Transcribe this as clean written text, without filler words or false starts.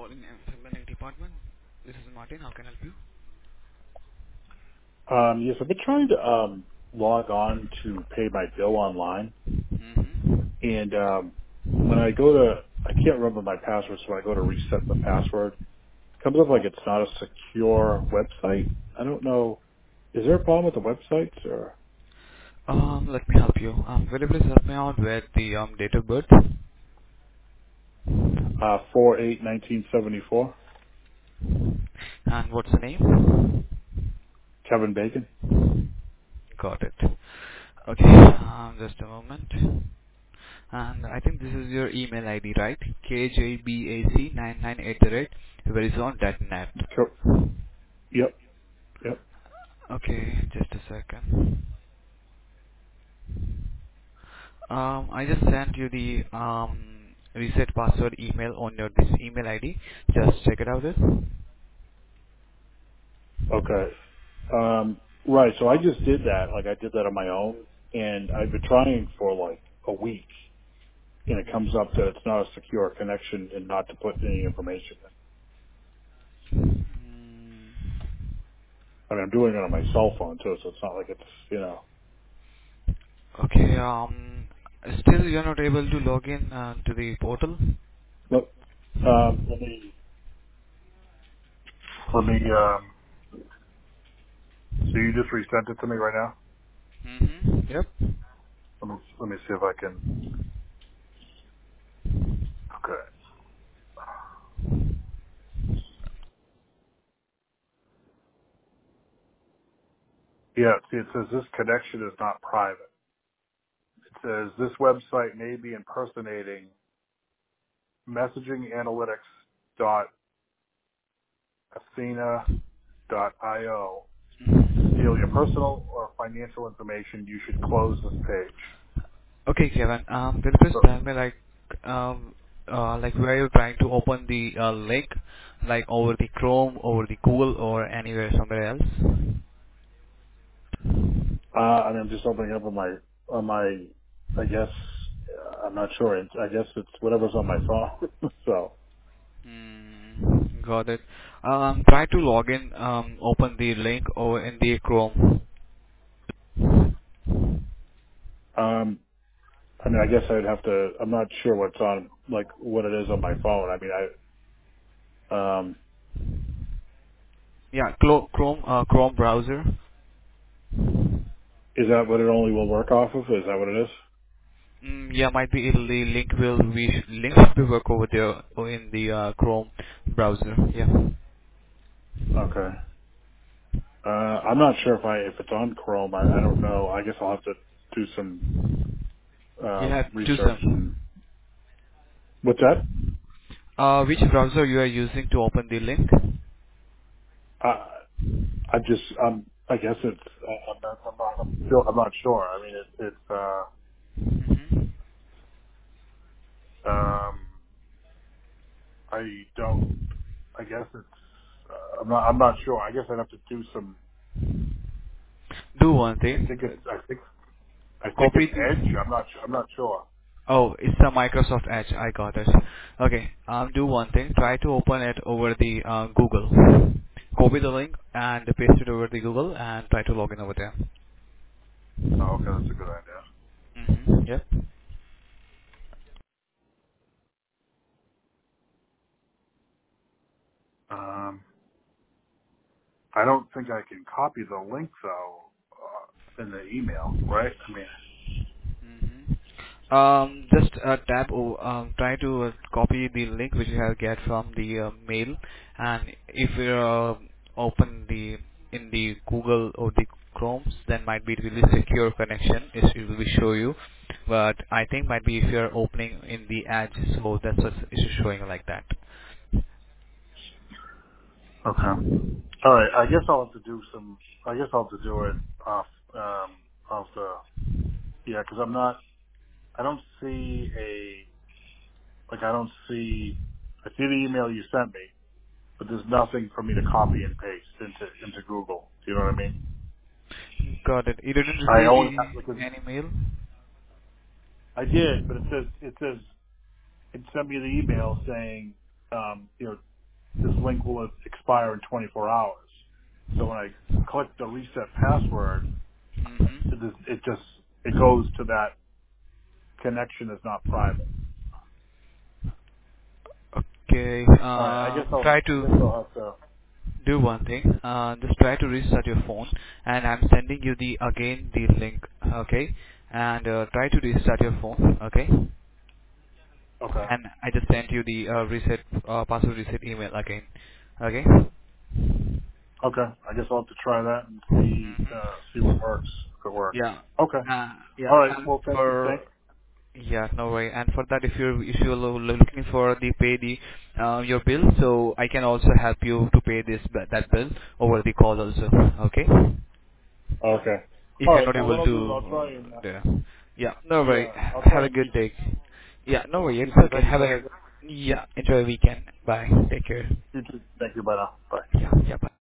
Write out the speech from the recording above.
calling Billing Department. This is Martin. How can I help you? Yes, I've been trying to log on to pay my bill online, Mm-hmm. and when I go to, I can't remember my password, so when I go to reset the password, it comes up like it's not a secure website. I don't know. Is there a problem with the websites or Let me help you. Will you please help me out with the date of birth 4/8/1974? and what's the name? Kevin Bacon. Got it. Okay. Just a moment. And I think this is your email ID, right? kjbac99@verizon.net. Co- Yep. Yep. Okay, just a second. I just sent you the reset password email on your this email ID. Just check it out. This. Okay. Right. So I just did that. Like I did that on my own, and I've been trying for like a week. And it comes up that it's not a secure connection and not to put any information in. Mm, I mean, I'm doing it on my cell phone too, so it's not like it's, okay. Still you're not able to log in to the portal. look, so you just resent it to me right now? Mm-hmm. Yep. Let me see if I can, okay. Yeah, see, it says this connection is not private. It says this website may be impersonating messaginganalytics.athena.io. To steal your personal or financial information, you should close this page. Okay, Kevin. Will you please So, tell me like where you're trying to open the link, like over the Chrome, over the Google, or anywhere somewhere else? and I'm just opening up on my, I guess, I'm not sure. I guess it's whatever's on my phone. So, Got it. Try to log in. Open the link over in the Chrome. um, I mean, I guess I'd have to. I'm not sure what's on, like what it is on my phone. I mean, Yeah, Chrome browser. is that what it only will work off of? Is that what it is? Yeah, might be the link should be work over there or in the Chrome browser. Yeah. Okay. I'm not sure if it's on Chrome. I don't know. I guess I'll have to do some You have to do research. And some. what's that? Which browser you are using to open the link? I just. I guess it's. I'm not sure. I mean, it's. Hmm. Um, I don't. I guess it's. I'm not sure. I guess I'd have to do some. Do one I thing. think it's. I think it's Copy Edge. the. I'm not. I'm not sure. Oh, it's the Microsoft Edge. I got it. Okay. Do one thing. Try to open it over the Google. Copy the link and paste it over the Google and try to log in over there. Oh, okay, that's a good idea. Yep. I don't think I can copy the link though in the email, right? I mean, Just try to copy the link which you have get from the mail, and if you open the in the Google or the Chromes, then might be really secure connection. It will be show you, but I think might be if you're opening in the Edge, so that's what it's showing like that. okay. All right. I guess I'll have to do some. I guess I'll have to do it off. Off the. Yeah, because I'm not. I don't see a. Like I don't see. I see the email you sent me, but there's nothing for me to copy and paste into Google. Do you know what I mean? Got it. You didn't I receive only have, because any mail? I did, but it says it sent me the email saying, you know, this link will expire in 24 hours. So when I click the reset password, Hmm. it goes to that connection is not private. Okay. All right. Try I guess to I'll have to. do one thing. Just try to restart your phone, and I'm sending you the link. Okay. And try to restart your phone. Okay. Okay. And I just sent you the password reset email again. Okay. Okay. I guess I'll have to try that and see Hmm. what works. If it works. Yeah. Okay. Yeah. All right. And Well, thank you. for yeah, no worry. And for that, if you're looking for the pay the your bill, so I can also help you to pay that bill over the call also. Okay. Okay. If All you're right. not Well, what able I'll do is I'll to, try and yeah, no worry. I'll Have try a and good reach. day. Yeah, no worry. It's You too. okay. Thank you, Have sir. a yeah. Enjoy your weekend. Bye. Take care. You too. Thank you. Bye now. Bye. Yeah. Yeah. Bye.